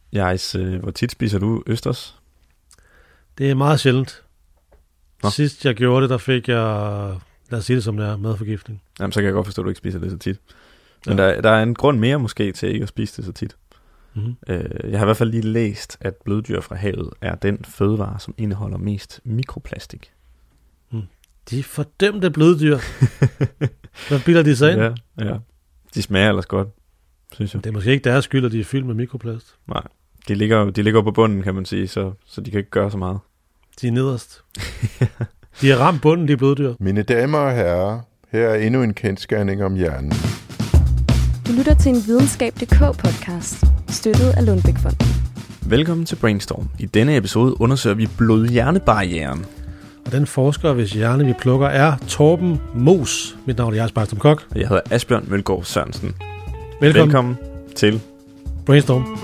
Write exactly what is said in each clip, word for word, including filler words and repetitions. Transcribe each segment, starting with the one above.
Jais, øh, hvor tit spiser du østers? Det er meget sjældent. Nå. Sidst jeg gjorde det, der fik jeg, lad os sige det som det er, madforgiftning. Jamen, så kan jeg godt forstå, at du ikke spiser det så tit. Men Ja. der, der er en grund mere måske til ikke at spise det så tit. Mm-hmm. Øh, jeg har i hvert fald lige læst, at bløddyr fra havet er den fødevare, som indeholder mest mikroplastik. De fordømte bløddyr. Hvad bilder de sig ind? Ja, ja. De smager ellers godt, synes jeg. Det er måske ikke deres skyld, at de er fyldt med mikroplast. Nej, de ligger, de ligger på bunden, kan man sige, så, så de kan ikke gøre så meget. De er nederst. De har ramt bunden, de bløddyr. Mine damer og herrer, her er endnu en kendsgerning om hjernen. Du lytter til en videnskab punktum d k podcast, støttet af Lundbeck-fonden. Velkommen til Brainstorm. I denne episode undersøger vi blod-hjerne-barrieren. Og den forsker, hvis hjerne vi plukker, er Torben Moos. Mit navn er Jais Bartram Kok. Og jeg hedder Asbjørn Mølgaard Sørensen. Velkommen. Velkommen til Brainstorm.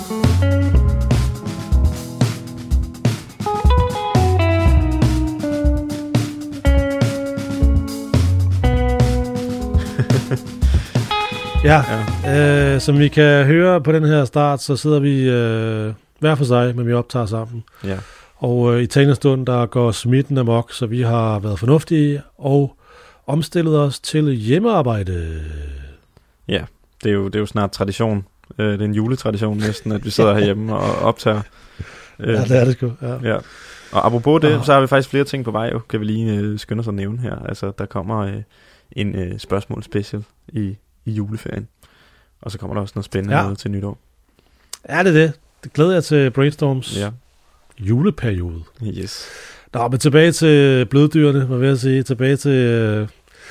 Ja, ja. Øh, som vi kan høre på den her start, så sidder vi øh, hver for sig, men vi optager sammen. Ja. Og øh, i talende stund, der går smitten amok, så vi har været fornuftige og omstillet os til hjemmearbejde. Ja, det er jo, det er jo snart tradition. Øh, det er en juletradition næsten, at vi sidder herhjemme og optager. Øh, Ja, det er det sgu. Ja. ja. Og apropos det, Ah. så har vi faktisk flere ting på vej, jo, kan vi lige øh, skynde os at nævne her. Altså, der kommer øh, en øh, spørgsmål special i, i juleferien. Og så kommer der også noget spændende Ja. noget til nytår. Er det det? Det glæder jeg til Brainstorms Ja, juleperiode. yes. Nå, men tilbage til bløddyrene, hvad vil jeg sige. Tilbage til øh,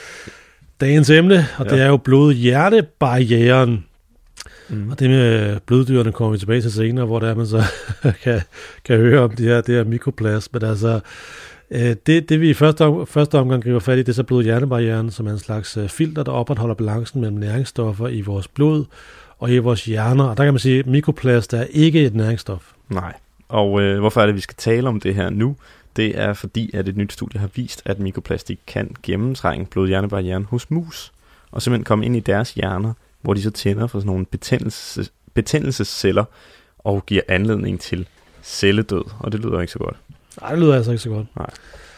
dagens emne, og Ja. det er jo blod-hjerte-barrieren. Mm. Og det med bløddyrene kommer vi tilbage til senere, hvor der man så kan, kan høre om det her, det her mikroplast. Men altså, øh, det, det vi i første, om, første omgang griber fat i, det er så blod-hjernebarrieren, som er en slags øh, filter, der opretholder balancen mellem næringsstoffer i vores blod og i vores hjerner. Og der kan man sige, at mikroplast er ikke et næringsstof. Nej. Og øh, hvorfor er det, vi skal tale om det her nu? Det er fordi, at et nyt studie har vist, at mikroplastik kan gennemtrænge blod-hjernebarrieren hos mus, og simpelthen komme ind i deres hjerner, hvor de så tænder for sådan nogle betændelses, betændelsesceller, og giver anledning til celledød. Og det lyder ikke så godt. Nej, det lyder altså ikke så godt. Nej.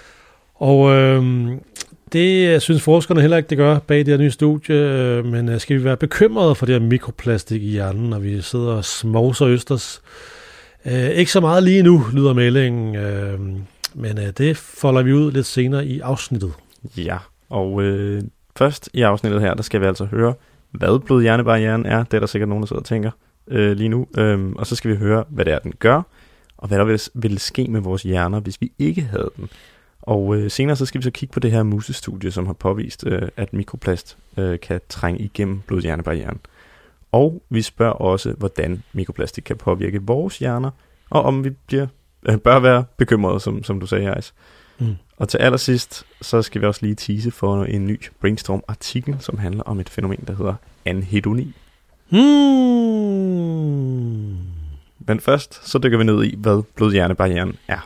Og øh, det synes forskerne heller ikke, det gør bag det her nye studie. Øh, men øh, skal vi være bekymrede for det her mikroplastik i hjernen, når vi sidder og smovser østers? Øh, ikke så meget lige nu, lyder meldingen. Øh, men øh, det folder vi ud lidt senere i afsnittet. Ja, og øh, først i afsnittet her, der skal vi altså høre, hvad blod-hjernebarrieren er. Det er der sikkert nogen, der sidder og tænker øh, lige nu. Øhm, og så skal vi høre, hvad det er, den gør, og hvad der vil, vil ske med vores hjerner, hvis vi ikke havde den. Og øh, senere så skal vi så kigge på det her musestudie, som har påvist, øh, at mikroplast øh, kan trænge igennem blod-hjernebarrieren. Og vi spørger også, hvordan mikroplastik kan påvirke vores hjerner, og om vi bliver, øh, bør være bekymrede, som, som du sagde, Jais. Mm. Og til allersidst, så skal vi også lige tease for en ny Brainstorm-artikel, som handler om et fænomen, der hedder anhedoni. Hmm. Men først, så dykker vi ned i, hvad blod-hjernebarrieren er.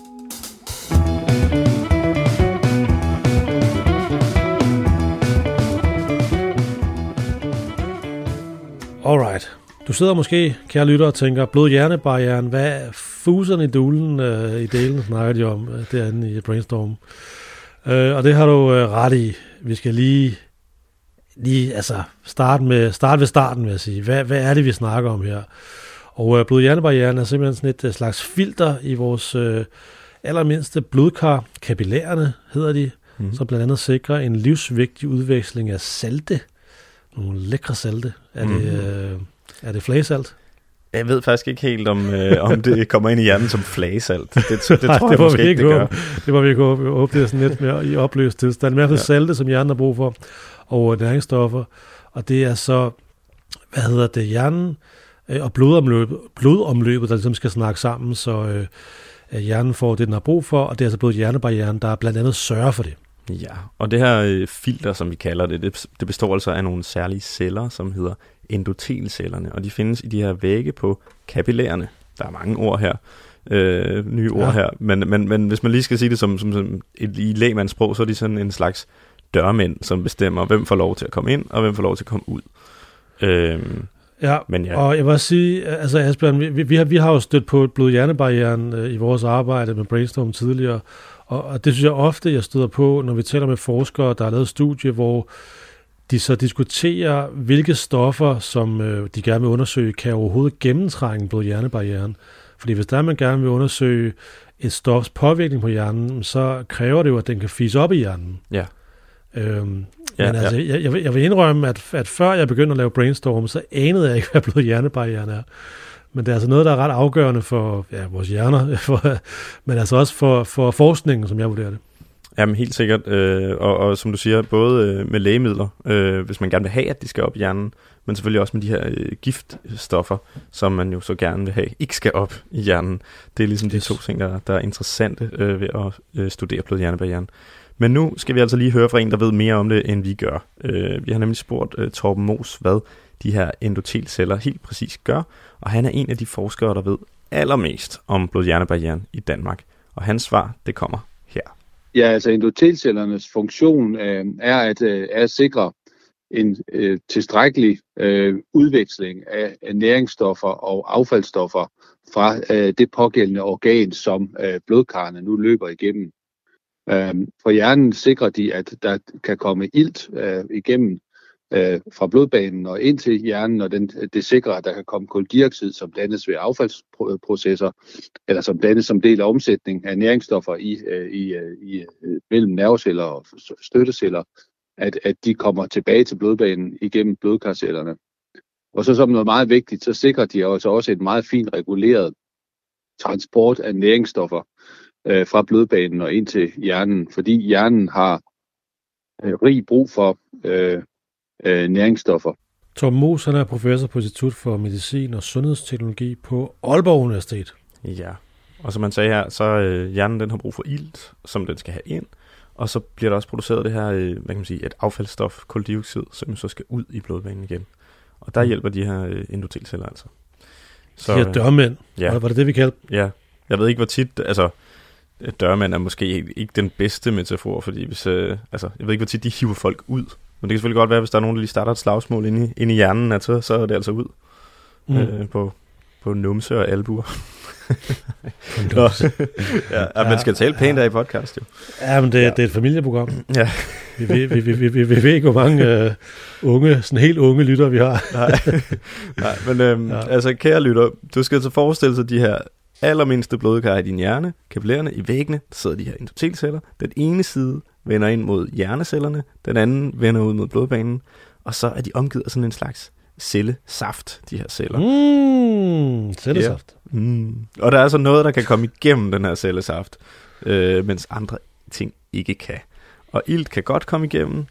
Alright. Du sidder måske, kære lytter, og tænker, blod-hjernebarrieren, hvad er fuserne i dulen øh, i delen, snakker de om øh, derinde i Brainstorm. Øh, og det har du øh, ret i. Vi skal lige, lige altså, starte, med, starte ved starten, vil jeg sige. Hvad, hvad er det, vi snakker om her? Og øh, blod-hjernebarrieren er simpelthen sådan et øh, slags filter i vores øh, allermindste blodkar. Kapillærerne hedder de, mm. som blandt andet sikrer en livsvigtig udveksling af salte. Nogle lækre salte. Er Mm. det... Øh, Er det flagesalt? Jeg ved faktisk ikke helt, om, øh, om det kommer ind i hjernen som flagesalt. Det, det, det Nej, tror det jeg må måske vi ikke, ikke det gør. håbe. Det må vi ikke håbe. Vi håber, det er sådan lidt mere i opløst tilstand. Men i hvert fald Ja. salte, som hjernen har brug for, og næringsstoffer. Og det er så, hvad hedder det, hjernen øh, og blodomløbet, blodomløbet, der ligesom skal snakke sammen, så øh, hjernen får det, den har brug for, og det er altså både hjernebarrieren, der blandt andet sørger for det. Ja, og det her øh, filter, som vi kalder det, det, det består altså af nogle særlige celler, som hedder endotelcellerne, og de findes i de her vægge på kapillærerne. Der er mange ord her, øh, nye ord Ja. her, men, men, men hvis man lige skal sige det som, som, som et, i lægmandssprog, så er de sådan en slags dørmænd, som bestemmer, hvem får lov til at komme ind, og hvem får lov til at komme ud. Øh, Ja, Men ja. og jeg vil også sige, altså Asbjørn, vi, vi, har, vi har jo stødt på blod-hjernebarrieren øh, i vores arbejde med Brainstorm tidligere, og, og det synes jeg ofte, jeg støder på, når vi taler med forskere, der har lavet studie, hvor de så diskuterer, hvilke stoffer, som øh, de gerne vil undersøge, kan overhovedet gennemtrænge blod-hjernebarrieren. Fordi hvis der man gerne vil undersøge et stofs påvirkning på hjernen, så kræver det jo, at den kan fise op i hjernen. Ja. Øhm, Ja, men altså, ja. jeg, jeg, vil, jeg vil indrømme, at, at før jeg begyndte at lave Brainstorm, så anede jeg ikke, hvad blod-hjernebarrieren er. Men det er altså noget, der er ret afgørende for ja, vores hjerner, for, men altså også for, for forskningen, som jeg vurderer det. Jamen helt sikkert, øh, og, og som du siger, både øh, med lægemidler, øh, hvis man gerne vil have, at de skal op i hjernen, men selvfølgelig også med de her øh, giftstoffer, som man jo så gerne vil have, ikke skal op i hjernen. Det er ligesom de to ting, der, der er interessante øh, ved at øh, studere blod-hjernebarrieren. Men nu skal vi altså lige høre fra en, der ved mere om det, end vi gør. Øh, vi har nemlig spurgt øh, Torben Moos, hvad de her endotelceller helt præcis gør, og han er en af de forskere, der ved allermest om blod-hjernebarrieren i Danmark. Og hans svar, det kommer her. Ja, altså endotelcellernes funktion øh, er, at, øh, er at sikre en øh, tilstrækkelig øh, udveksling af, af næringsstoffer og affaldsstoffer fra øh, det pågældende organ, som øh, blodkarrene nu løber igennem. Øh, for hjernen sikrer de, at der kan komme ilt øh, igennem øh, fra blodbanen og ind til hjernen, og den, det sikrer, at der kan komme kuldioxid, som dannes ved affaldsprocesser, eller som dannes som del af omsætning af næringsstoffer i, øh, i, øh, i øh, mellem nerveceller og støtteceller, at, at de kommer tilbage til blodbanen igennem blodkarcellerne. Og så som noget meget vigtigt, så sikrer de altså også et meget fint reguleret transport af næringsstoffer øh, fra blodbanen og ind til hjernen, fordi hjernen har øh, rig brug for øh, øh, næringsstoffer. Torben Moos, han er professor på Institut for Medicin og Sundhedsteknologi på Aalborg Universitet. Ja, og som man sagde her, så øh, hjernen den har brug for ilt, som den skal have ind, og så bliver der også produceret det her, øh, hvad kan man sige, et affaldsstof, kuldioxid, som så skal ud i blodbanen igen. Og der hjælper de her øh, endotelceller altså. Så, de her dørmænd, ja. Var det det, vi kaldte? Ja, jeg ved ikke, hvor tit, altså dørmænd er måske ikke den bedste metafor, fordi hvis, øh, altså, jeg ved ikke, hvor tit de hiver folk ud. Men det kan selvfølgelig godt være, hvis der er nogen, der lige starter et slagsmål inde i, inde i hjernen, at så, så er det altså ud mm. øh, på, på numse og albuer. ja, ja, man skal tale pænt ja. af i podcast, jo. Ja, men det, ja. det er et familieprogram. Ja. vi, vi, vi, vi, vi, vi ved ikke, hvor mange uh, unge, sådan helt unge lytter vi har. Nej, Nej men øhm, ja. altså, kære lytter, du skal altså forestille sig de her allermindste blodkar i din hjerne, kapillærerne i væggene, der sidder de her endotelceller. Den ene side vender ind mod hjernecellerne, den anden vender ud mod blodbanen, og så er de omgivet af sådan en slags cellesaft, de her celler. Mm, cellesaft. Ja. Mm. Og der er altså noget, der kan komme igennem den her cellesaft, øh, mens andre ting ikke kan. Og ilt kan godt komme igennem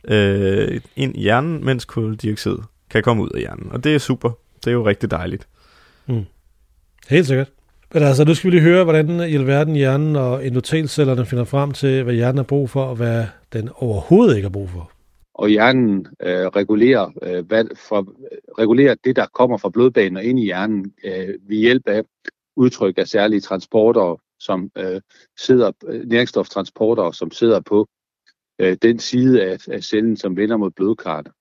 øh, ind i hjernen, mens kuldioxid kan komme ud af hjernen. Og det er super. Det er jo rigtig dejligt. Mm. Helt sikkert. Men altså, nu skal vi lige høre, hvordan i alverden hjernen og endotelcellerne finder frem til, hvad hjernen har brug for, og hvad den overhovedet ikke har brug for. Og hjernen øh, regulerer, øh, hvad, for, regulerer det, der kommer fra blodbanen og ind i hjernen øh, ved hjælp af udtryk af særlige transporter, som øh, sidder, næringsstoftransporter, som sidder på øh, den side af, af cellen, som vender mod blodkarrene.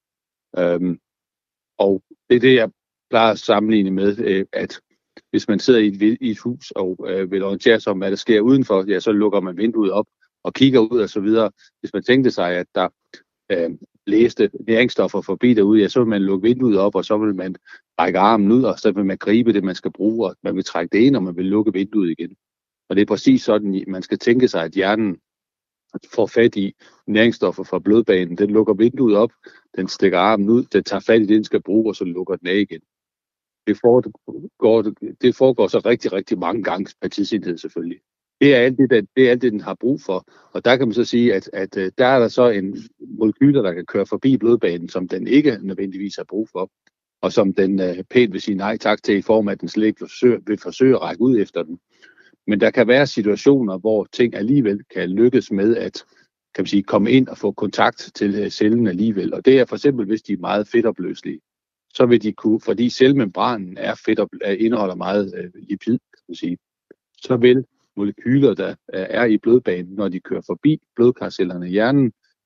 Øhm, og det er det, jeg plejer at sammenligne med, øh, at hvis man sidder i et, i et hus og øh, vil orientere sig om, hvad der sker udenfor, ja, så lukker man vinduet op og kigger ud og så videre. Hvis man tænkte sig, at der øh, læste næringsstoffer forbi derude, ja, så vil man lukke vinduet op, og så vil man række armen ud, og så vil man gribe det, man skal bruge, og man vil trække det ind, og man vil lukke vinduet igen. Og det er præcis sådan, man skal tænke sig, at hjernen får fat i næringsstoffer fra blodbanen. Den lukker vinduet op, den stikker armen ud, den tager fat i det, den skal bruge, og så lukker den af igen. Det foregår, det foregår så rigtig, rigtig mange gange per tidsenhed selvfølgelig. Det er alt det, der, det er alt det, den har brug for. Og der kan man så sige, at, at der er der så en molekyler, der kan køre forbi blodbanen, som den ikke nødvendigvis har brug for, og som den uh, pænt vil sige nej tak til, i form af, at den slet ikke forsøger, vil forsøge at række ud efter den. Men der kan være situationer, hvor ting alligevel kan lykkes med at kan man sige, komme ind og få kontakt til cellen alligevel. Og det er for eksempel, hvis de er meget fedtopløselige. Så vil de kunne, fordi cellemembranen er fedt og indeholder meget øh, lipid, kan man sige, så vil molekyler, der er i blodbanen, når de kører forbi blodkarcellerne i hjernen,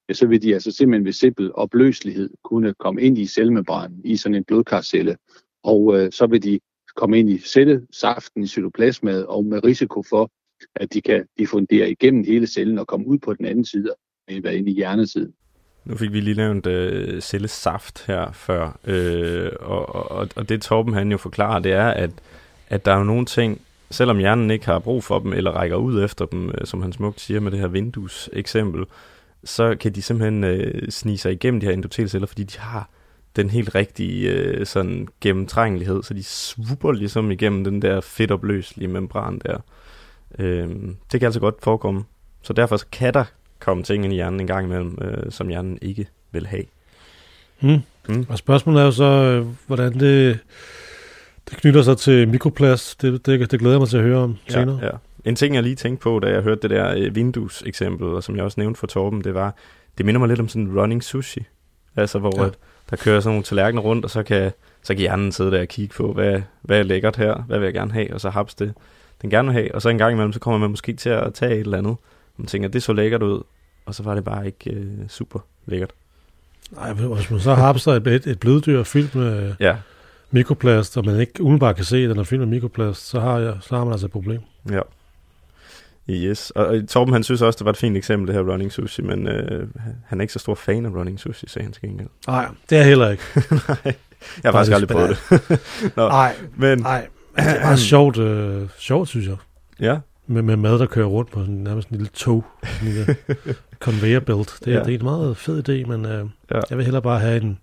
ja, så vil de altså simpelthen ved simpel opløselighed kunne komme ind i cellemembranen i sådan en blodkarcelle, og øh, så vil de komme ind i cellesaften i cytoplasmaet, og med risiko for, at de kan diffundere igennem hele cellen og komme ud på den anden side, og være inde i hjernesiden. Nu fik vi lige nævnt øh, cellesaft her før, øh, og, og, og det Torben han jo forklarer, det er, at, at der er jo nogle ting, selvom hjernen ikke har brug for dem, eller rækker ud efter dem, øh, som han smukt siger med det her vindueseksempel, så kan de simpelthen øh, snige sig igennem de her endotelceller, fordi de har den helt rigtige øh, sådan gennemtrængelighed, så de swooper ligesom igennem den der fedtopløselige membran der. Øh, det kan altså godt forekomme. Så derfor så kan der komme ting ind i hjernen en gang imellem, øh, som hjernen ikke vil have. Hmm. Mm. Og spørgsmålet er jo så, øh, hvordan det, det knytter sig til mikroplast. Det, det, det glæder jeg mig til at høre om senere. Ja, ja. En ting, jeg lige tænkte på, da jeg hørte det der øh, vindueseksempel, og som jeg også nævnte for Torben, det var, det minder mig lidt om sådan en running sushi. Altså, hvor ja. at der kører sådan nogle tallerkener rundt, og så kan, så kan hjernen sidde der og kigge på, hvad, hvad er lækkert her, hvad vil jeg gerne have, og så haps det, den gerne vil have. Og så en gang imellem, så kommer man måske til at tage et eller andet. Man tænker, det så lækkert ud, og så var det bare ikke øh, super lækkert. Nej, hvis man så hapser et, et, et bløddyr fyldt med ja. mikroplast, og man ikke umiddelbart kan se, at den er fyldt med mikroplast, så har, jeg, så har man altså et problem. Ja. Yes. Og, og Torben, han synes også, det var et fint eksempel, det her running sushi, men øh, han er ikke så stor fan af running sushi, sagde han til gengæld. Nej, det er jeg heller ikke. Nej, jeg har faktisk aldrig prøvet det. Nej, men nej. Altså, det er meget sjovt, øh, sjovt, synes jeg. Ja. Med, med mad, der kører rundt på sådan, nærmest en lille tog, en lille conveyor belt. Det, ja. det er en meget fed idé, men øh, ja. jeg vil hellere bare have en,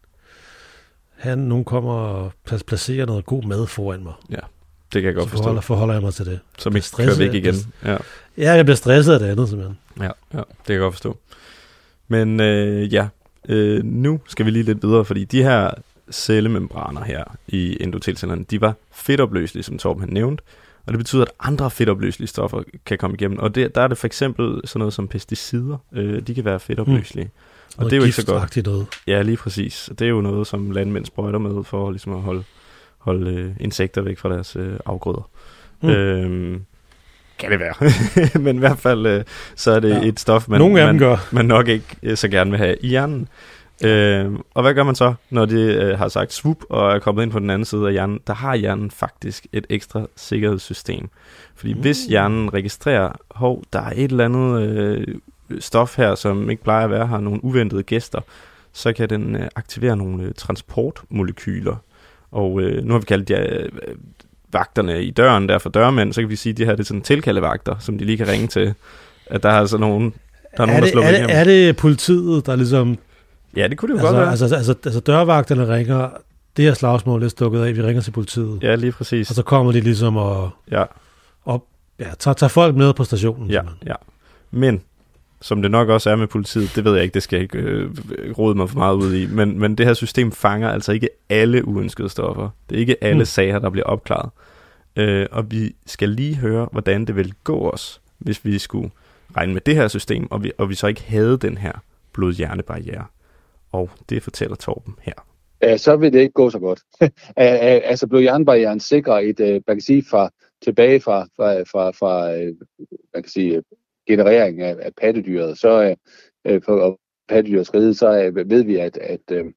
have nogen kommer og placerer noget god mad foran mig. Ja, det kan jeg godt så forstå. Forholder, forholder jeg mig til det. Som ikke kører væk igen. Ja. ja, jeg bliver stresset af det andet, simpelthen. Ja, ja, det kan jeg godt forstå. Men øh, ja, øh, nu skal vi lige lidt videre, fordi de her cellemembraner her i endotelcellerne, de var fedtopløselige, som Torben han nævnte. Og det betyder, at andre fedtopløselige stoffer kan komme igennem. Og det, der er det for eksempel sådan noget som pesticider. Øh, de kan være fedtopløselige. Mm. Og noget det er jo ikke så godt. Noget. Ja, lige præcis. Det er jo noget, som landmænd sprøjter med for ligesom at holde, holde øh, insekter væk fra deres øh, afgrøder. Mm. Øhm, kan det være. Men i hvert fald, øh, så er det ja. et stof, man, man, man nok ikke øh, så gerne vil have i hjernen. Øh, og hvad gør man så, når det øh, har sagt swoop og er kommet ind på den anden side af hjernen? Der har hjernen faktisk et ekstra sikkerhedssystem. Fordi mm. hvis hjernen registrerer, hov, der er et eller andet øh, stof her, som ikke plejer at være her, nogle uventede gæster, så kan den øh, aktivere nogle øh, transportmolekyler. Og øh, nu har vi kaldt de øh, vagterne i døren, der for dørmænd, så kan vi sige, at de her det er sådan tilkaldevagter, som de lige kan ringe til. At der er altså nogen, der er, er nogen, det, der slår er, det, er det politiet, der ligesom... Ja, det kunne det jo altså, godt være. Altså, altså, altså dørvagterne ringer, det her slagsmål er stukket af, vi ringer til politiet. Ja, lige præcis. Og så kommer de ligesom og, ja. og ja, tager, tager folk med på stationen. Ja, ja. Men, som det nok også er med politiet, det ved jeg ikke, det skal jeg ikke øh, rode mig for meget ud i, men, men det her system fanger altså ikke alle uønskede stoffer. Det er ikke alle mm. sager, der bliver opklaret. Øh, og vi skal lige høre, hvordan det vil gå os, hvis vi skulle regne med det her system, og vi, og vi så ikke havde den her blod-hjerne-barriere. Og det fortæller Torben her. Ja, så vil det ikke gå så godt. altså blod-hjerne-barrieren sikrer et, man kan sige, fra, tilbage fra, fra, fra, fra man kan sige, generering af, af pattedyret, så øh, på pattedyrets ride, så øh, ved vi, at, at, øh,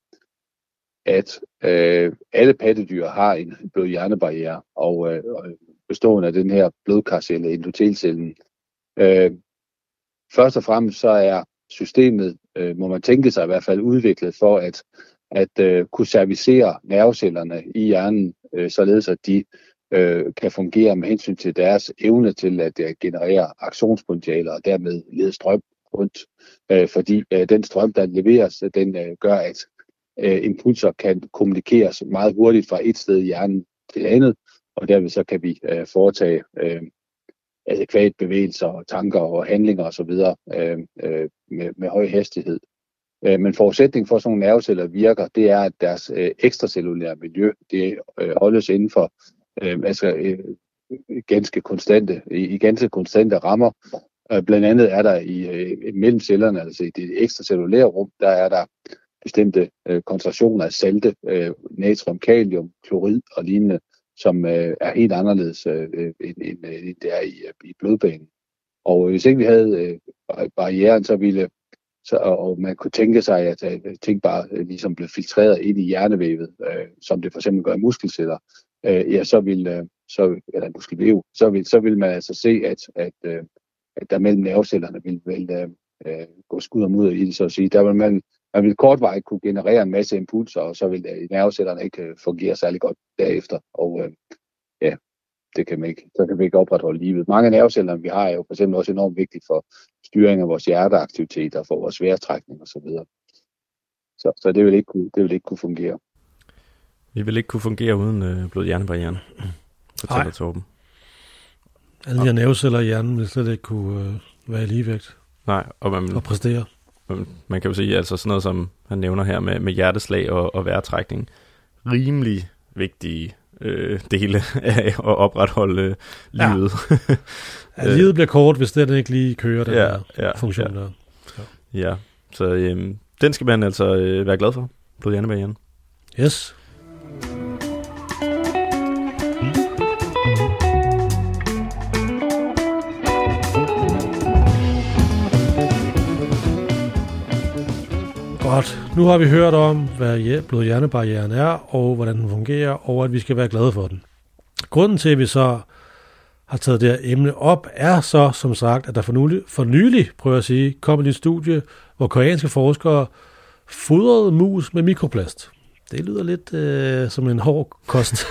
at øh, alle pattedyr har en blod-hjerne-barriere, og øh, bestående af den her blodkarcelle, endotelcellen. Øh, først og fremmest så er systemet, øh, må man tænke sig i hvert fald, udviklet for at, at øh, kunne servicere nervecellerne i hjernen, øh, således at de øh, kan fungere med hensyn til deres evne til at øh, generere aktionspotentialer og dermed lede strøm rundt. Øh, fordi øh, den strøm, der leveres, den øh, gør, at øh, impulser kan kommunikeres meget hurtigt fra et sted i hjernen til andet, og derved så kan vi øh, foretage øh, adækvat bevægelser og tanker og handlinger osv. Øh, øh, med, med høj hastighed. Øh, men forudsætningen for, at sådan nogle nerveceller virker, det er, at deres øh, ekstracellulære miljø, det øh, holdes inden for øh, altså, øh, ganske konstante, i, i ganske konstante rammer. Øh, blandt andet er der i øh, mellem cellerne, altså i det ekstracellulære rum, der er der bestemte øh, koncentrationer af salte, øh, natrium, kalium, klorid og lignende, som øh, er helt anderledes øh, end, end, end det er i, i blodbanen. Og hvis ikke vi havde øh, barrieren, så ville så, og man kunne tænke sig, at ting bare ligesom blev filtreret ind i hjernevævet, øh, som det for eksempel gør i muskelceller, øh, ja, så vil, øh, så, eller muskelvæv, så vil, så vil man altså se, at, at, øh, at der mellem nervecellerne vil, vil øh, gå skud og mudder i det, så at sige. Der vil man, man vil kortvarigt kunne generere en masse impulser, og så vil øh, nervecellerne ikke øh, fungere særlig godt derefter, og øh, ja, det kan man ikke, så kan vi ikke opretholde livet. Mange af nervecellerne, vi har, er jo for eksempel også enormt vigtigt for styring af vores hjerteaktiviteter, for vores vejrtrækning osv. Så, så, så det vil ikke kunne, det vil ikke kunne fungere. Vi vil ikke kunne fungere uden øh, blod-hjernebarrieren, fortæller Torben. Alle de her nerveceller i hjernen vil slet ikke kunne øh, være i ligevægt. Nej, og man, og præstere. Man, man kan jo sige, altså sådan noget, som han nævner her med, med hjerteslag og, og vejrtrækning, rimelig vigtige øh, dele af at opretholde øh, livet. Ja. Ja, livet bliver kort, hvis den ikke lige kører den ja, her ja, funktion ja. der. Ja, ja. Så øh, den skal man altså øh, være glad for, blod-hjernebarrieren. Yes. Godt. Nu har vi hørt om, hvad blod-hjernebarrieren er, og hvordan den fungerer, og at vi skal være glade for den. Grunden til, at vi så har taget det her emne op, er så, som sagt, at der for nylig, for nylig prøver at sige, kom et studie, hvor koreanske forskere fodrede mus med mikroplast. Det lyder lidt øh, som en hård kost,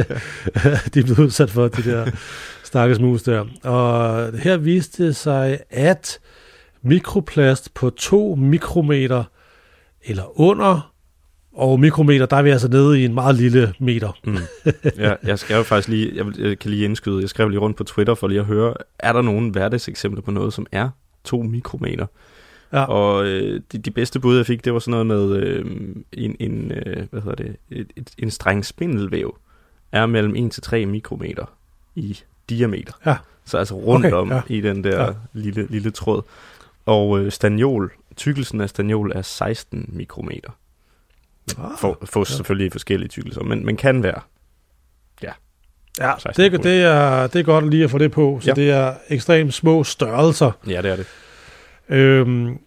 de blev udsat for, de der stakkels mus der. Og her viste det sig, at mikroplast på to mikrometer eller under, og mikrometer, der er vi altså nede i en meget lille meter. Mm. Ja, jeg skrev faktisk lige, jeg, jeg kan lige indskyde, jeg skrev lige rundt på Twitter for lige at høre, er der nogle hverdagseksempler på noget, som er to mikrometer? Ja. Og øh, de, de bedste bud, jeg fik, det var sådan noget med øh, en, en, øh, hvad hedder det, et, et, en streng spindelvæv er mellem en til tre mikrometer i diameter. Ja. Så altså rundt okay, om ja. i den der ja. lille, lille tråd. Og øh, staniol, tykkelsen af staniol er seksten mikrometer. Ah, for, for ja. selvfølgelig forskellige tykkelser, men, men kan være. Ja, ja det, det, er, det er godt lige at få det på, så ja. det er ekstremt små størrelser. Ja, det er det. Øhm,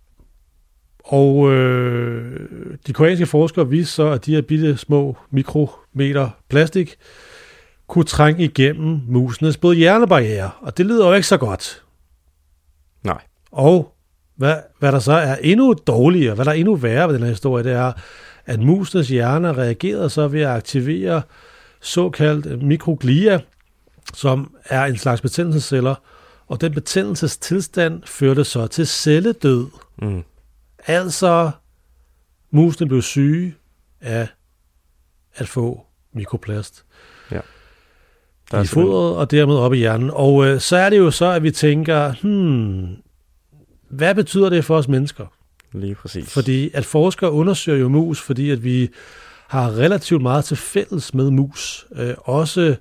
og øh, de koreanske forskere viste så, at de her bitte små mikrometer plastik kunne trænge igennem musenes både hjernebarriere, og det lyder jo ikke så godt. Nej. Og hvad, hvad der så er endnu dårligere, hvad der er endnu værre ved den her historie, det er, at musenes hjerner reagerede så ved at aktivere såkaldt mikroglia, som er en slags betændelsesceller, og den betændelsestilstand førte så til celledød. Mm. Altså, musene blev syge af at få mikroplast ja. i fodret og dermed op i hjernen. Og øh, så er det jo så, at vi tænker, hmm, hvad betyder det for os mennesker? Lige præcis. Fordi at forskere undersøger jo mus, fordi at vi har relativt meget til fælles med mus. Øh, også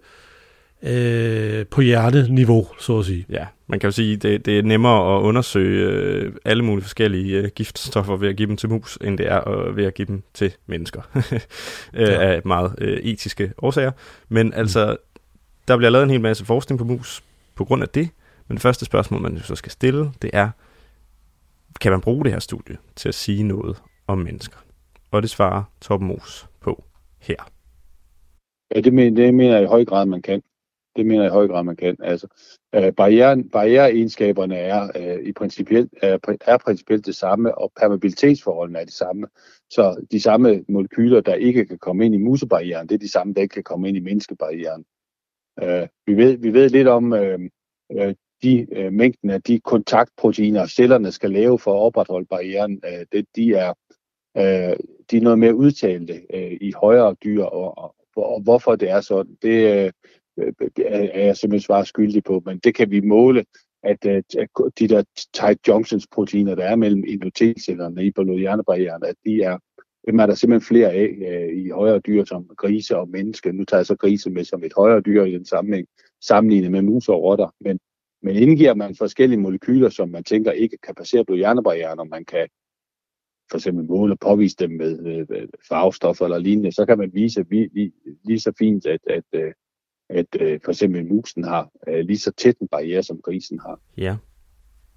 øh, på hjerteniveau, så at sige. Ja, man kan jo sige, det, det er nemmere at undersøge øh, alle mulige forskellige øh, giftstoffer ved at give dem til mus, end det er øh, ved at give dem til mennesker. øh, ja. Af meget øh, etiske årsager. Men altså, der bliver lavet en hel masse forskning på mus på grund af det. Men det første spørgsmål, man så skal stille, det er, kan man bruge det her studie til at sige noget om mennesker? Og det svarer Torben Moos på her. Ja, det mener, det mener jeg i høj grad, man kan. Det mener jeg i høj grad, man kan. Altså, øh, barrieren, barriereegenskaberne er, øh, i principielt, er, er principielt det samme, og permeabilitetsforholdene er det samme. Så de samme molekyler, der ikke kan komme ind i musebarrieren, det er de samme, der ikke kan komme ind i menneskebarrieren. Øh, vi, ved, vi ved lidt om øh, øh, de øh, mængden af de kontaktproteiner, cellerne skal lave for at opretholde barrieren. Øh, det, de, er, øh, de er noget mere udtalte øh, i højere dyr, og, og, og hvorfor det er sådan, det øh, er jeg simpelthen svaret skyldig på, men det kan vi måle, at, at de der tight junctions proteiner, der er mellem endothelcellerne i blod-hjernebarrieren, at de er, dem er der simpelthen flere af øh, i højere dyr som grise og mennesker. Nu tager jeg så grise med som et højere dyr i den sammenhæng, sammenlignet med mus og rotter, men, men indgiver man forskellige molekyler, som man tænker ikke kan passere blod-hjernebarrieren, og man kan for eksempel måle og påvise dem med øh, farvestoffer eller lignende, så kan man vise vi, lige, lige så fint, at, at øh, at øh, for eksempel musen har øh, lige så tæt en barriere, som grisen har. Ja.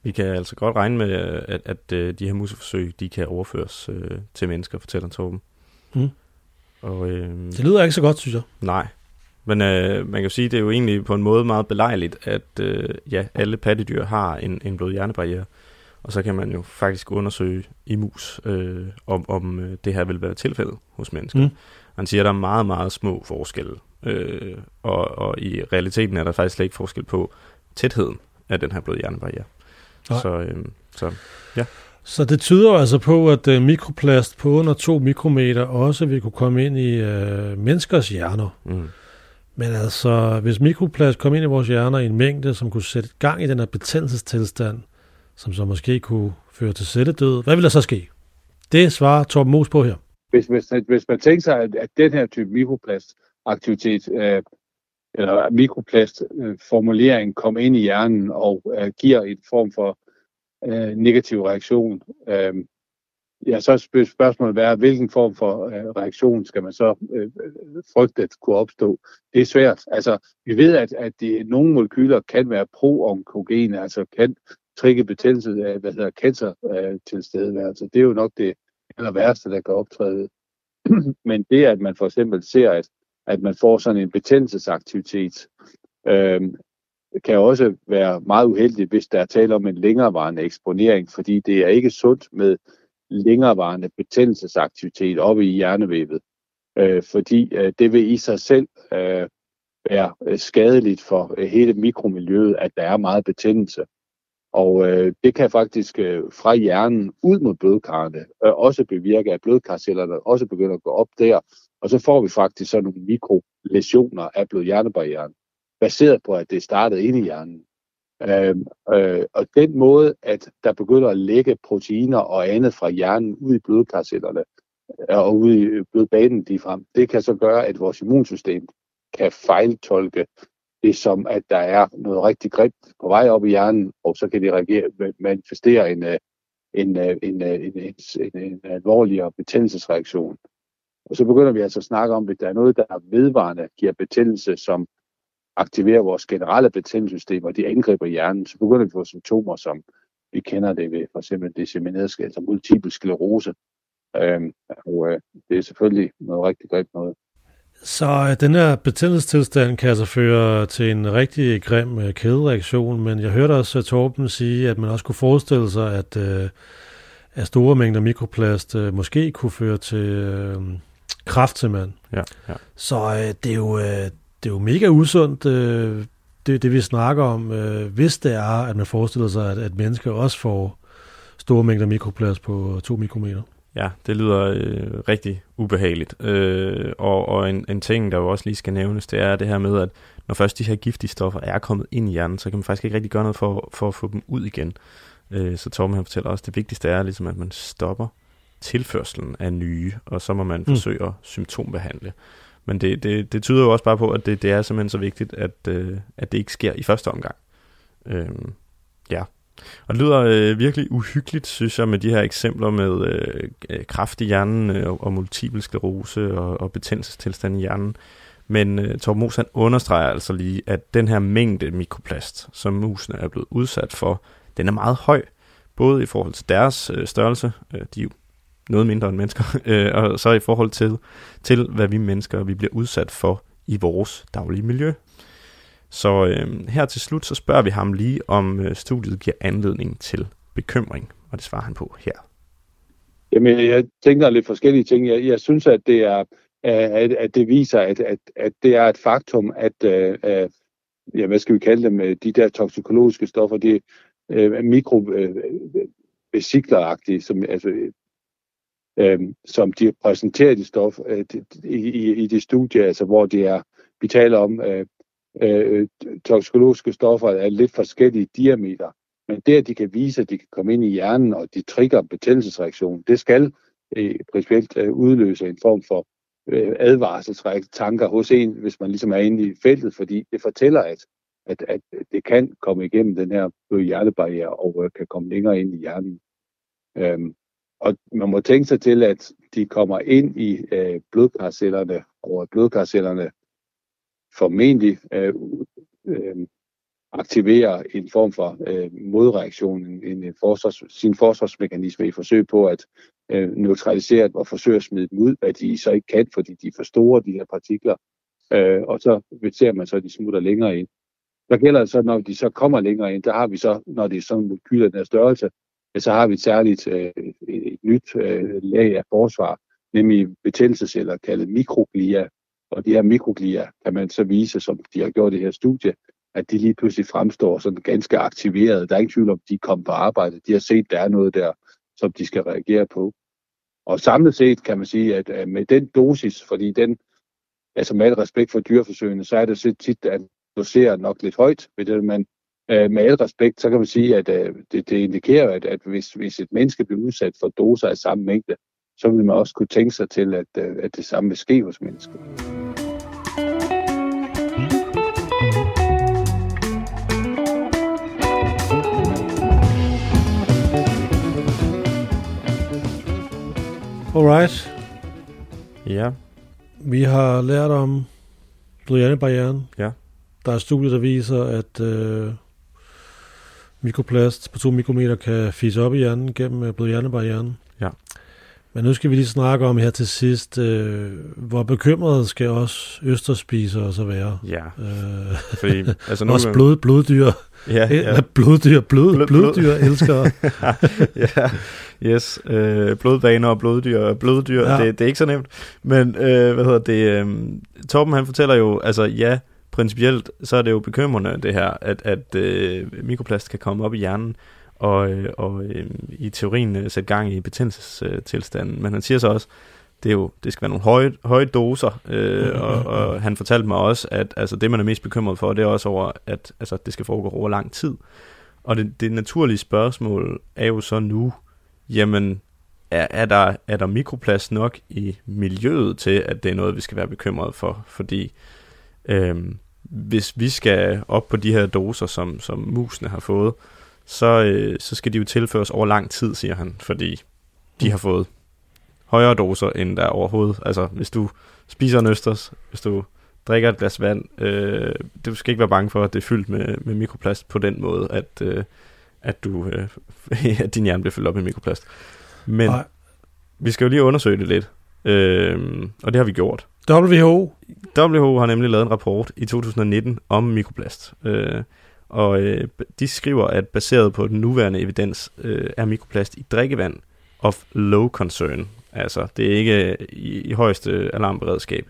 Vi kan altså godt regne med, at, at, at de her museforsøg, de kan overføres øh, til mennesker, fortæller Torben. Mm. Og, øh, det lyder ikke så godt, synes jeg. Nej, men øh, man kan jo sige, at det er jo egentlig på en måde meget belejligt, at øh, ja, alle pattedyr har en, en blod-hjernebarriere. Og så kan man jo faktisk undersøge i mus, øh, om, om øh, det her vil være tilfældet hos mennesker. Mm. Han siger, at der er meget, meget små forskelle. Øh, og, og i realiteten er der faktisk slet ikke forskel på tætheden af den her blod-hjernebarriere. Så, øh, så, ja. Så det tyder altså på, at øh, mikroplast på under to mikrometer også vil kunne komme ind i øh, menneskers hjerner. Mm. Men altså, hvis mikroplast kom ind i vores hjerner i en mængde, som kunne sætte gang i den her betændelsestilstand, som så måske kunne føre til celledød, hvad vil der så ske? Det svarer Torben Moos på her. Hvis, hvis, hvis man tænker sig, at, at den her type mikroplastaktivitet, øh, eller mikroplastformulering, øh, kommer ind i hjernen og øh, giver en form for øh, negativ reaktion, øh, ja, så er spørgsmålet være, hvilken form for øh, reaktion skal man så øh, frygte at kunne opstå. Det er svært. Altså, vi ved, at, at de, nogle molekyler kan være pro-onkogene, altså kan trigge betændelse af, hvad hedder, cancer øh, til stedeværelse. Det er jo nok det aller værste, der kan optræde. Men det, at man for eksempel ser, at, at man får sådan en betændelsesaktivitet, øh, kan også være meget uheldigt, hvis der er tale om en længerevarende eksponering, fordi det er ikke sundt med længerevarende betændelsesaktivitet oppe i hjernevævet, øh, fordi øh, det vil i sig selv øh, være skadeligt for øh, hele mikromiljøet, at der er meget betændelse. Og øh, det kan faktisk øh, fra hjernen ud mod blodkarrene øh, også bevirke, at blodkarcellerne også begynder at gå op der, og så får vi faktisk sådan nogle mikrolæsioner af blod-hjernebarrieren, baseret på, at det startede inde i hjernen. Øh, øh, og den måde, at der begynder at lægge proteiner og andet fra hjernen ud i blodkarcellerne og ud i blodbanen ligefrem, det kan så gøre, at vores immunsystem kan fejltolke det som, at der er noget rigtig grimt på vej op i hjernen, og så kan det reagere, manifestere en, en, en, en, en, en, en alvorligere betændelsesreaktion. Og så begynder vi altså at snakke om, at der er noget, der er vedvarende, giver betændelse, som aktiverer vores generelle betændelsessystem, og de angriber hjernen, så begynder vi at få symptomer, som vi kender det ved for eksempel dissemineret sklerose, altså multiple sklerose. Øhm, og øh, det er selvfølgelig noget rigtig grimt noget. Så øh, den her betændelsestilstand kan altså føre til en rigtig grim øh, kædereaktion, men jeg hørte også Torben sige, at man også kunne forestille sig, at, øh, at store mængder mikroplast øh, måske kunne føre til øh, kræft simpelthen. Ja, ja. Så øh, det er jo... Øh, Det er jo mega usundt, øh, det, det vi snakker om, øh, hvis det er, at man forestiller sig, at, at mennesker også får store mængder mikroplast på to mikrometer. Ja, det lyder øh, rigtig ubehageligt. Øh, og og en, en ting, der jo også lige skal nævnes, det er det her med, at når først de her giftige stoffer er kommet ind i hjernen, så kan man faktisk ikke rigtig gøre noget for, for at få dem ud igen. Øh, så Torben han fortæller også, at det vigtigste er, ligesom, at man stopper tilførslen af nye, og så må man mm. forsøge at symptombehandle. Men det, det, det tyder jo også bare på, at det, det er simpelthen så vigtigt, at, øh, at det ikke sker i første omgang. Øhm, ja. Og det lyder øh, virkelig uhyggeligt, synes jeg, med de her eksempler med øh, kræft i hjernen øh, og multiple sklerose og, og betændelsestilstand i hjernen. Men øh, Torben Moos, han understreger altså lige, at den her mængde mikroplast, som musene er blevet udsat for, den er meget høj. Både i forhold til deres øh, størrelse, øh, de er jo noget mindre end mennesker, øh, og så i forhold til, til, hvad vi mennesker vi bliver udsat for i vores daglige miljø. Så øh, her til slut, så spørger vi ham lige, om øh, studiet giver anledning til bekymring, og det svarer han på her. Jamen, jeg tænker lidt forskellige ting. Jeg, jeg synes, at det er, at, at det viser, at, at, at det er et faktum, at, øh, ja, hvad skal vi kalde dem, de der toksikologiske stoffer, de øh, mikrovesikleragtige, som altså Øh, som de præsenterer de stof øh, i, i, i de studier, altså hvor det er, vi taler om øh, øh, toksikologiske stoffer af lidt forskellige diameter, men det, at de kan vise, at de kan komme ind i hjernen, og de trigger betændelsesreaktion, det skal øh, principielt øh, udløse en form for øh, advarselstanker hos en, hvis man ligesom er inde i feltet, fordi det fortæller, at, at, at det kan komme igennem den her hjernebarriere og øh, kan komme længere ind i hjernen. Øh, Og man må tænke sig til, at de kommer ind i øh, blodkarcellerne, og blodkarcellerne formentlig øh, øh, aktivere en form for øh, modreaktion, en, en forsvars, sin forsvarsmekanisme i forsøg på at øh, neutralisere og forsøge at smide dem ud, hvad de så ikke kan, fordi de er for store, de her partikler. Øh, og så ser man så, at de smutter længere ind. Der gælder så, når de så kommer længere ind, der har vi så, når det er sådan molekyler af den her størrelse, så har vi et særligt øh, et nyt øh, lag af forsvar, nemlig betændelsesceller kaldet mikroglia. Og de her mikroglia kan man så vise, som de har gjort i det her studie, at de lige pludselig fremstår sådan ganske aktiverede. Der er ikke tvivl om, at de kommer på arbejde. De har set, at der er noget der, som de skal reagere på. Og samlet set kan man sige, at med den dosis, fordi den, altså med al respekt for dyreforsøgene, så er det så tit, at doserer nok lidt højt ved det, men øh, med al respekt, så kan man sige, at øh, det, det indikerer, at, at hvis, hvis et menneske bliver udsat for doser af samme mængde, så vil man også kunne tænke sig til, at, øh, at det samme vil ske hos mennesker. Alright. Ja. Vi har lært om blod-hjernebarrieren. Ja. Der er studier, der viser, at øh, mikroplast på to mikrometer kan fise op i hjernen gennem blod-hjernebarrieren. Ja. Men nu skal vi lige snakke om her til sidst, øh, hvor bekymret skal også østersspisere så være. Ja. Øh, Fordi, altså nu, også blod, bloddyr. Ja, ja. Bloddyr, blod, Blod, bloddyr elsker. Ja, yes. Øh, blodbaner og bloddyr, bloddyr, Ja. det, det er ikke så nemt. Men, øh, hvad hedder det, øh, Torben han fortæller jo, altså ja, principielt, så er det jo bekymrende det her, at, at øh, mikroplast kan komme op i hjernen, og, øh, og øh, i teorien øh, sætte gang i betændelsestilstanden. Men han siger så også, det, er jo, det skal være nogle høje, høje doser, øh, og, og han fortalte mig også, at altså, det man er mest bekymret for, det er også over, at altså, det skal foregå over lang tid. Og det, det naturlige spørgsmål er jo så nu, jamen, er, er, der, er der mikroplast nok i miljøet til, at det er noget, vi skal være bekymret for? Fordi øhm, hvis vi skal op på de her doser, som, som musene har fået, så, øh, så skal de jo tilføres over lang tid, siger han, fordi de har fået højere doser, end der overhovedet. Altså, hvis du spiser en østers, hvis du drikker et glas vand, øh, du skal ikke være bange for, at det er fyldt med, med mikroplast på den måde, at, øh, at, du, øh, at din hjerne bliver fyldt op med mikroplast. Men Ej. vi skal jo lige undersøge det lidt, øh, og det har vi gjort. W H O W H O har nemlig lavet en rapport i to tusind nitten om mikroplast, øh, og øh, de skriver, at baseret på den nuværende evidens, øh, er mikroplast i drikkevand of low concern. Altså, det er ikke i, i højeste alarmberedskab.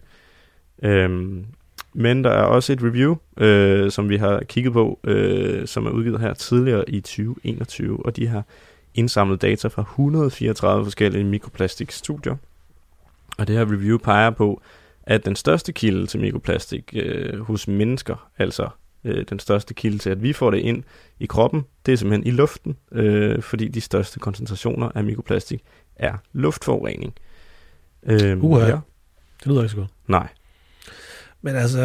Øhm, men der er også et review, øh, som vi har kigget på, øh, som er udgivet her tidligere i tyve enogtyve, og de har indsamlet data fra et hundrede og fireogtredive forskellige mikroplastikstudier. Og det her review peger på, at den største kilde til mikroplastik øh, hos mennesker, altså øh, den største kilde til, at vi får det ind i kroppen, det er simpelthen i luften, øh, fordi de største koncentrationer af mikroplastik er luftforurening. Øhm, Uha, ja. Det lyder ikke så godt. Nej. Men altså,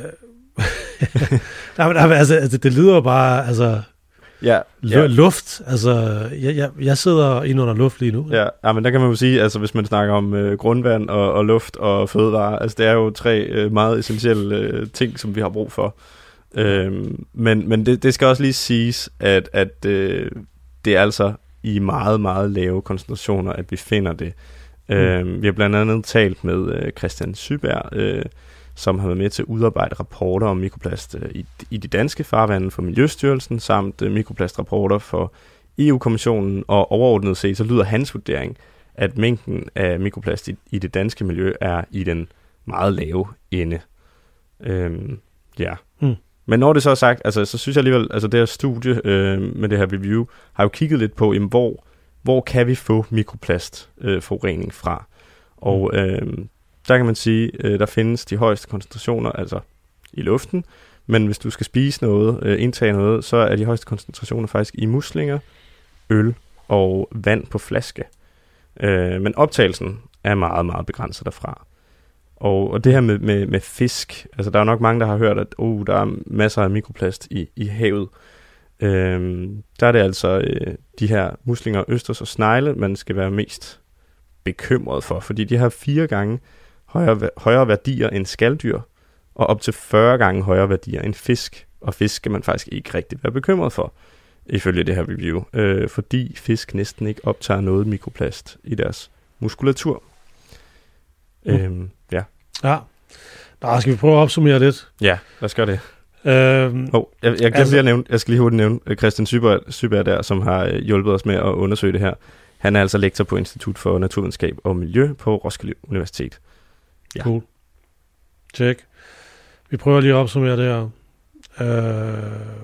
nej, men, altså, altså, det lyder bare, altså, ja, ja. luft, altså, jeg, jeg, jeg sidder inde under luft lige nu. Ja, ja, men der kan man jo sige, altså hvis man snakker om øh, grundvand og, og luft og fødevarer, altså det er jo tre øh, meget essentielle øh, ting, som vi har brug for. Øhm, men men det, det skal også lige siges, at, at øh, det er altså i meget, meget lave koncentrationer, at vi finder det. Mm. Øhm, vi har blandt andet talt med øh, Christian Syberg, øh, som har været med til at udarbejde rapporter om mikroplast øh, i, i de danske farvande for Miljøstyrelsen, samt øh, mikroplastrapporter for E U-kommissionen, og overordnet set, så lyder hans vurdering, at mængden af mikroplast i, i det danske miljø er i den meget lave ende. Øhm, ja. Mm. Men når det så er sagt, altså, så synes jeg alligevel, altså det her studie øh, med det her review, har jo kigget lidt på, jamen, hvor, hvor kan vi få mikroplastforurening øh, fra? Og øh, der kan man sige, øh, der findes de højeste koncentrationer, altså i luften, men hvis du skal spise noget, øh, indtage noget, så er de højeste koncentrationer faktisk i muslinger, øl og vand på flaske. Øh, men optagelsen er meget, meget begrænset derfra. Og, og det her med, med, med fisk, altså der er nok mange, der har hørt, at oh, der er masser af mikroplast i, i havet. Øhm, der er det altså øh, de her muslinger, østers og snegle, man skal være mest bekymret for, fordi de har fire gange højere, højere værdier end skaldyr, og op til fyrre gange højere værdier end fisk. Og fisk skal man faktisk ikke rigtig være bekymret for, ifølge det her review, øh, fordi fisk næsten ikke optager noget mikroplast i deres muskulatur. Mm. Øhm, ja. Ja. Nå, skal vi prøve at opsummere lidt? Ja, lad os gøre det. Øhm, oh, jeg, jeg glemte altså, lige at nævne, jeg skal lige hurtigt nævne Christian Syberg, Syberg der, som har hjulpet os med at undersøge det her. Han er altså lektor på Institut for Naturvidenskab og Miljø på Roskilde Universitet. Ja. Cool. Check. Vi prøver lige at opsummere det her. Øh,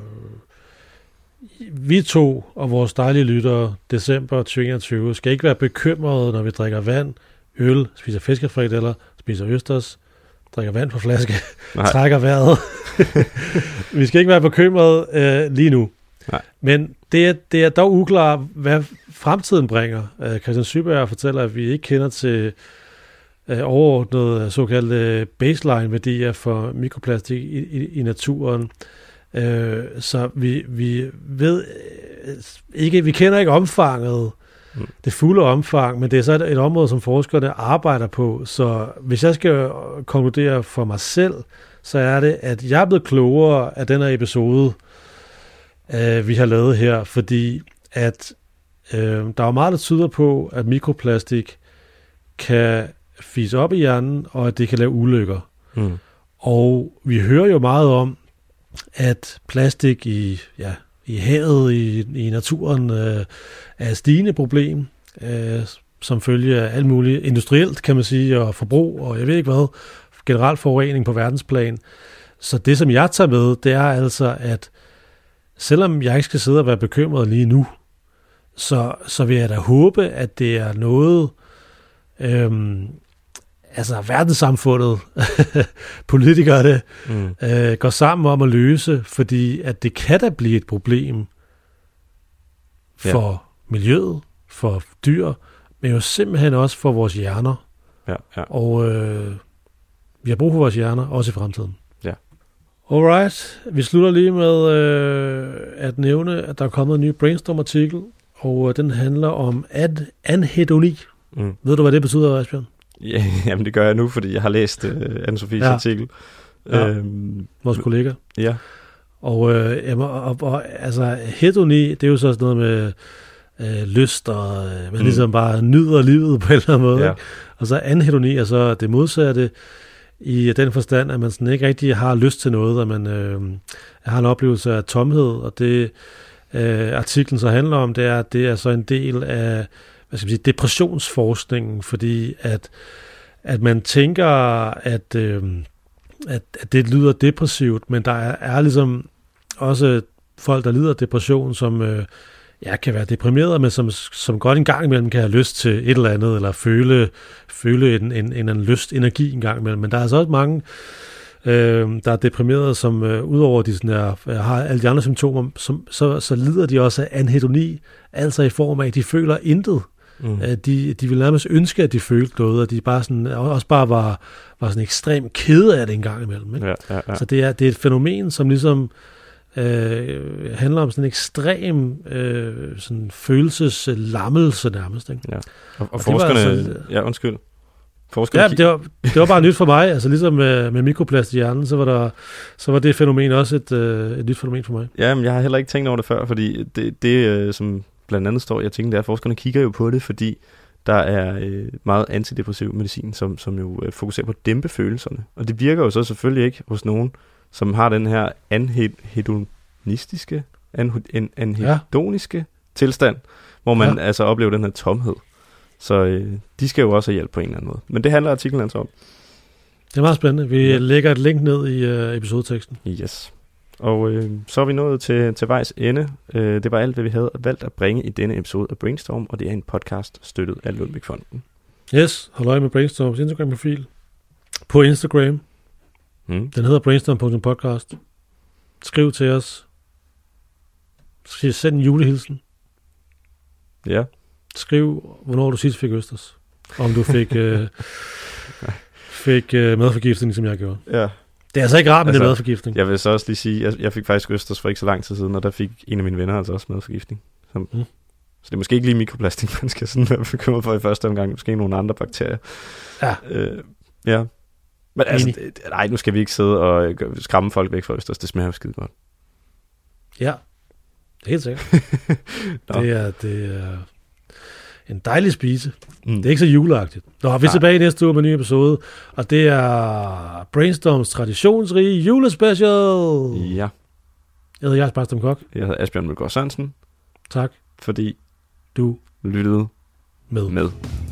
vi to og vores dejlige lyttere, december tyve enogtyve, skal ikke være bekymrede, når vi drikker vand, øl, spiser fiskefrikadeller, spiser østers, drikker vand på flaske, Nej. trækker vejret. Vi skal ikke være bekymrede øh, lige nu. Nej. Men det er, det er dog uklart, hvad fremtiden bringer. Uh, Christian Syberg fortæller, at vi ikke kender til uh, overordnede såkaldte baseline-værdier for mikroplastik i, i, i naturen. Uh, så vi, vi ved ikke, vi kender ikke omfanget, mm. det fulde omfang, men det er så et, et område, som forskerne arbejder på. Så hvis jeg skal konkludere for mig selv, så er det, at jeg er blevet klogere af den her episode, Uh, vi har lavet her, fordi at uh, der er meget, der tyder på, at mikroplastik kan fise op i hjernen, og at det kan lave ulykker. Mm. Og vi hører jo meget om, at plastik i, ja, i havet, i, i naturen, uh, er et stigende problem, uh, som følge af alt muligt industrielt, kan man sige, og forbrug, og jeg ved ikke hvad, generelt forurening på verdensplan. Så det, som jeg tager med, det er altså, at selvom jeg ikke skal sidde og være bekymret lige nu, så, så vil jeg da håbe, at det er noget, øhm, altså verdenssamfundet, politikerne, mm. øh, går sammen om at løse, fordi at det kan da blive et problem for ja. miljøet, for dyr, men jo simpelthen også for vores hjerner. Ja, ja. Og øh, vi har brug for vores hjerner, også i fremtiden. Alright, vi slutter lige med øh, at nævne, at der er kommet en ny Brainstorm-artikel, og øh, den handler om ad- anhedoni. Mm. Ved du, hvad det betyder, Asbjørn? Ja, jamen, det gør jeg nu, fordi jeg har læst øh, Anne-Sophies ja. artikel. Ja. Øhm, Vores kollega. Ja. Og, øh, jamen, og, og altså, hedoni, det er jo så sådan noget med øh, lyst, og øh, man mm. ligesom bare nyder livet på en eller anden måde. Ja. Og så anhedoni er så det modsatte, i den forstand, at man sådan ikke rigtig har lyst til noget, at man øh, har en oplevelse af tomhed, og det øh, artiklen så handler om, det er, at det er så en del af, hvad skal man sige, depressionsforskningen, fordi at, at man tænker, at, øh, at, at det lyder depressivt, men der er, er ligesom også folk, der lider af depression, som øh, ja, kan være deprimeret, men som, som godt en gang imellem kan have lyst til et eller andet, eller føle, føle en, en, en, en lyst, energi en gang imellem. Men der er altså også mange, øh, der er deprimerede, som øh, udover de sådan her, har alle de andre symptomer, som, så, så lider de også af anhedoni, altså i form af, at de føler intet. Mm. De, de vil nærmest ønske, at de følte noget, og de bare sådan, også bare var, var sådan ekstremt kede af det en gang imellem. Ikke? Ja, ja, ja. Så det er, det er et fænomen, som ligesom Øh, handler om sådan en ekstrem øh, sådan følelseslammelse nærmest. Ikke? Ja. Og, og, og forskerne... Altså, ja, undskyld. Forskerne ja, det var, det var bare nyt for mig. Altså ligesom med, med mikroplast i hjernen, så var, der, så var det fænomen også et, øh, et nyt fænomen for mig. Ja, men jeg har heller ikke tænkt over det før, fordi det, det øh, som blandt andet står i artiklen, det er, at forskerne kigger jo på det, fordi der er øh, meget antidepressiv medicin, som, som jo øh, fokuserer på at dæmpe følelserne. Og det virker jo så selvfølgelig ikke hos nogen, som har den her anhedonistiske, anhed, anhedoniske ja. tilstand, hvor man ja. altså oplever den her tomhed. Så øh, de skal jo også have hjælp på en eller anden måde. Men det handler artiklen altså om. Det er meget spændende. Vi ja. lægger et link ned i øh, episodeteksten. Yes. Og øh, så er vi nået til, til vejs ende. Øh, det var alt, hvad vi havde valgt at bringe i denne episode af Brainstorm, og det er en podcast støttet af Ludwig-fonden. Yes, hold øje med Brainstorms Instagram-profil. På Instagram. Mm. Den hedder brainstorm punktum podcast. Skriv til os. Send en julehilsen. Ja. Skriv, hvornår du sidst fik østers. Om du fik, øh, fik øh, madforgiftning, som jeg gjorde. Ja. Det er altså ikke rart med altså, det madforgiftning. Jeg vil så også lige sige, jeg, jeg fik faktisk østers for ikke så lang tid siden, og der fik en af mine venner altså også madforgiftning. Så, mm. så det er måske ikke lige mikroplastik, man skal sådan være bekymret for i første omgang. Måske nogle andre bakterier. Ja. Øh, ja. Men altså, nej, nu skal vi ikke sidde og skræmme folk væk fra østers. Det smager jo skide godt. Ja, helt sikkert. det, er, det er en dejlig spise. Mm. Det er ikke så juleagtigt. Nå, vi er Nej. tilbage næste uge med en ny episode, og det er Brainstorms traditionsrige julespecial. Ja, Jeg hedder Jars Barstam Kok. jeg hedder Asbjørn Mølgaard Sørensen, Tak, fordi du lyttede med. med.